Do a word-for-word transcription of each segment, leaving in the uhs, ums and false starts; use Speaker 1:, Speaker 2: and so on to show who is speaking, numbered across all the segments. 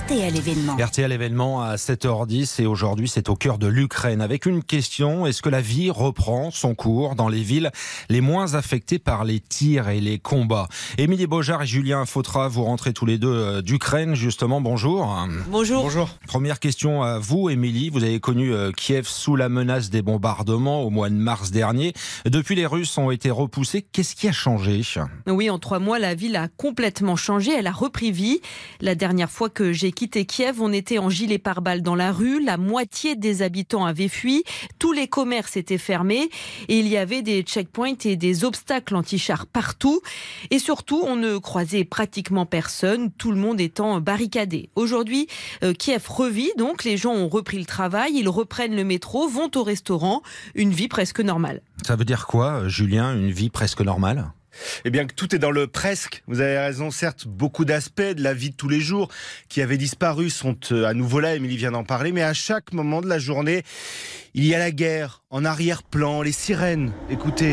Speaker 1: T L événement.
Speaker 2: R T L événement à sept heures dix et aujourd'hui c'est au cœur de l'Ukraine avec une question: est-ce que la vie reprend son cours dans les villes les moins affectées par les tirs et les combats? Émilie Beaujard et Julien Fautra, vous rentrez tous les deux d'Ukraine justement, bonjour.
Speaker 3: Bonjour.
Speaker 2: Bonjour. Première question à vous Émilie, vous avez connu Kiev sous la menace des bombardements au mois de mars dernier. Depuis les Russes ont été repoussés, qu'est-ce qui a changé?
Speaker 3: Oui, en trois mois la ville a complètement changé, elle a repris vie. La dernière fois que j'ai quitté Kiev, on était en gilet pare-balles dans la rue, la moitié des habitants avaient fui, tous les commerces étaient fermés et il y avait des checkpoints et des obstacles anti-chars partout. Et surtout, on ne croisait pratiquement personne, tout le monde étant barricadé. Aujourd'hui, euh, Kiev revit, donc les gens ont repris le travail, ils reprennent le métro, vont au restaurant, une vie presque normale.
Speaker 2: Ça veut dire quoi, Julien, une vie presque normale ?
Speaker 4: Eh bien, que tout est dans le presque. Vous avez raison, certes, beaucoup d'aspects de la vie de tous les jours qui avaient disparu sont à nouveau là, Émilie vient d'en parler, mais à chaque moment de la journée, il y a la guerre en arrière-plan, les sirènes, écoutez.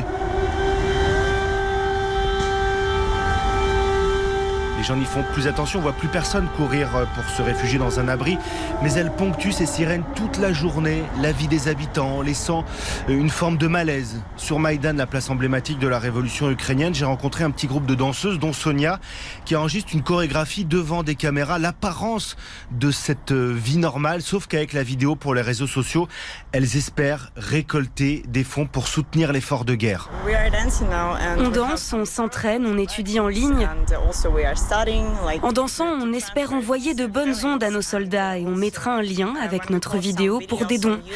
Speaker 4: Les gens n'y font plus attention, on voit plus personne courir pour se réfugier dans un abri, mais elles ponctuent ces sirènes toute la journée, la vie des habitants, laissant une forme de malaise. Sur Maïdan, la place emblématique de la révolution ukrainienne, j'ai rencontré un petit groupe de danseuses, dont Sonia, qui enregistre une chorégraphie devant des caméras, l'apparence de cette vie normale, sauf qu'avec la vidéo pour les réseaux sociaux, elles espèrent récolter des fonds pour soutenir l'effort de guerre.
Speaker 5: On danse, on s'entraîne, on étudie en ligne. En dansant, on espère envoyer de bonnes ondes à nos soldats et on mettra un lien avec notre vidéo pour des dons.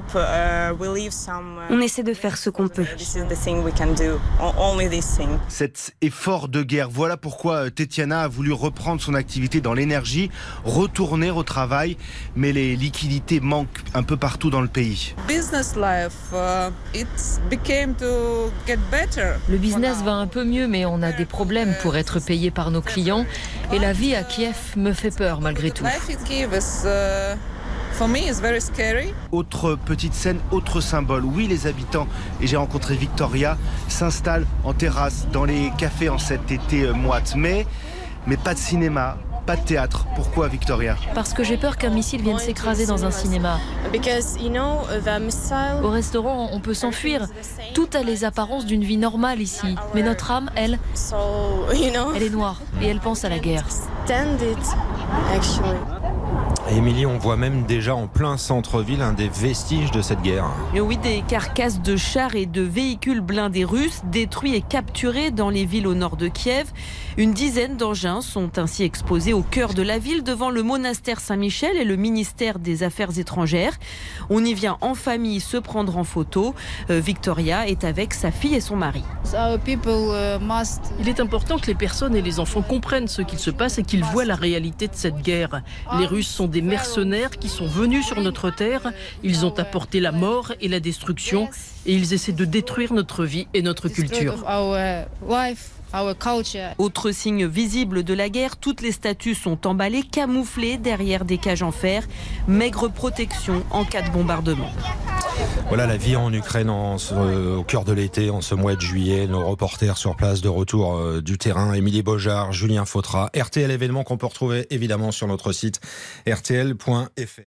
Speaker 5: On essaie de faire ce qu'on peut.
Speaker 4: Cet effort de guerre, voilà pourquoi Tetiana a voulu reprendre son activité dans l'énergie, retourner au travail, mais les liquidités manquent un peu partout dans le pays.
Speaker 6: Le business va un peu mieux, mais on a des problèmes pour être payé par nos clients. Et la vie à Kiev me fait peur malgré tout.
Speaker 4: Autre petite scène, autre symbole. Oui, les habitants, et j'ai rencontré Victoria, s'installent en terrasse dans les cafés en cet été moite. Mais, mais pas de cinéma, pas de théâtre. Pourquoi, Victoria?
Speaker 6: Parce que j'ai peur qu'un missile vienne s'écraser dans un cinéma. Au restaurant, on peut s'enfuir. Tout a les apparences d'une vie normale ici. Mais notre âme, elle, elle est noire et elle pense à la guerre.
Speaker 2: Émilie, on voit même déjà en plein centre-ville un des vestiges de cette guerre.
Speaker 3: Et oui, des carcasses de chars et de véhicules blindés russes détruits et capturés dans les villes au nord de Kiev. Une dizaine d'engins sont ainsi exposés au cœur de la ville devant le monastère Saint-Michel et le ministère des Affaires étrangères. On y vient en famille se prendre en photo. Euh, Victoria est avec sa fille et son mari.
Speaker 7: Il est important que les personnes et les enfants comprennent ce qu'il se passe et qu'ils voient la réalité de cette guerre. Les Russes sont des mercenaires qui sont venus sur notre terre. Ils ont apporté la mort et la destruction et ils essaient de détruire notre vie et notre culture.
Speaker 3: Autre signe visible de la guerre, toutes les statues sont emballées, camouflées derrière des cages en fer. Maigre protection en cas de bombardement.
Speaker 2: Voilà la vie en Ukraine en, euh, au cœur de l'été, en ce mois de juillet. Nos reporters sur place de retour euh, du terrain, Émilie Beaujard, Julien Fautra. R T L événement qu'on peut retrouver évidemment sur notre site r t l point f r.